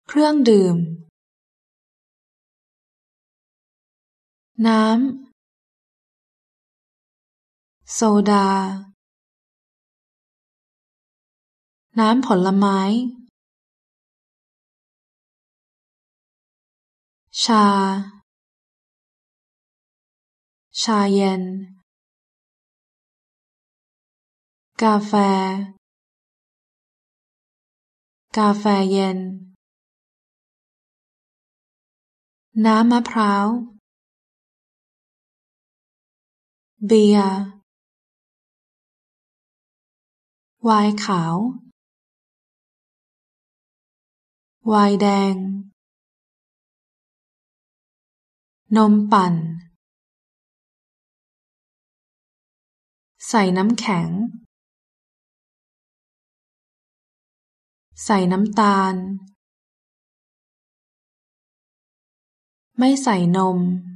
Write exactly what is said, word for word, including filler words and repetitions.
เครื่องดื่มน้ำโซดาน้ำผลไม้ชาชาเย็นกาแฟกาแฟเย็นน้ำมะพร้าวเบียร์ไวน์ขาวไวน์แดงนมปั่นใส่น้ำแข็งใส่น้ำตาลไม่ใส่นม